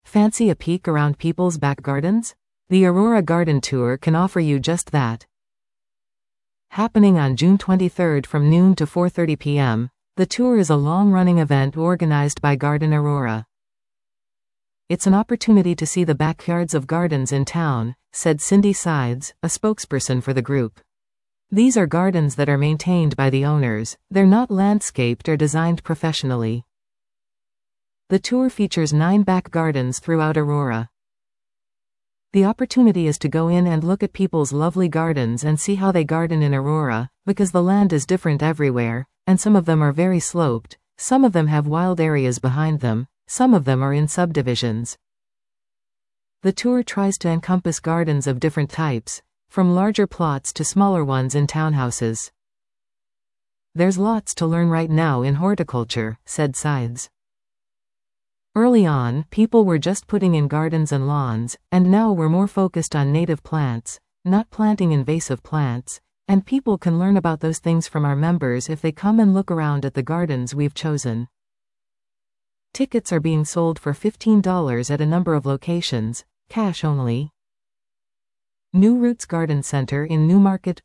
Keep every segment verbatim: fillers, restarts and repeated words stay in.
Fancy a peek around people's back gardens? The Aurora Garden Tour can offer you just that. Happening on June twenty-third from noon to four thirty p m, the tour is a long-running event organized by Garden Aurora. It's an opportunity to see the backyards of gardens in town, said Cindy Sides, a spokesperson for the group. These are gardens that are maintained by the owners, they're not landscaped or designed professionally. The tour features nine back gardens throughout Aurora. The opportunity is to go in and look at people's lovely gardens and see how they garden in Aurora, because the land is different everywhere, and some of them are very sloped, some of them have wild areas behind them, some of them are in subdivisions. The tour tries to encompass gardens of different types, from larger plots to smaller ones in townhouses. There's lots to learn right now in horticulture, said Sides. Early on, people were just putting in gardens and lawns, and now we're more focused on native plants, not planting invasive plants, and people can learn about those things from our members if they come and look around at the gardens we've chosen. Tickets are being sold for fifteen dollars at a number of locations, cash only. New Roots Garden Center in Newmarket,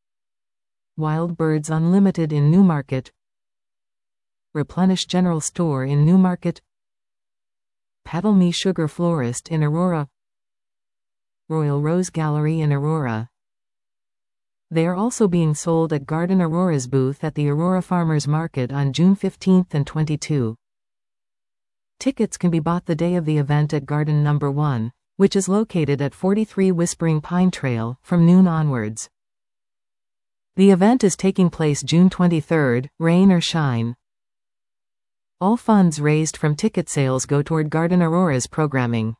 Wild Birds Unlimited in Newmarket, Replenish General Store in Newmarket, Petal Me Sugar Florist in Aurora, Royal Rose Gallery in Aurora. They are also being sold at Garden Aurora's booth at the Aurora Farmers Market on June fifteenth and twenty-second. Tickets can be bought the day of the event at Garden Number one, which is located at forty-three Whispering Pine Trail, from noon onwards. The event is taking place June twenty-third, rain or shine. All funds raised from ticket sales go toward Garden Aurora's programming.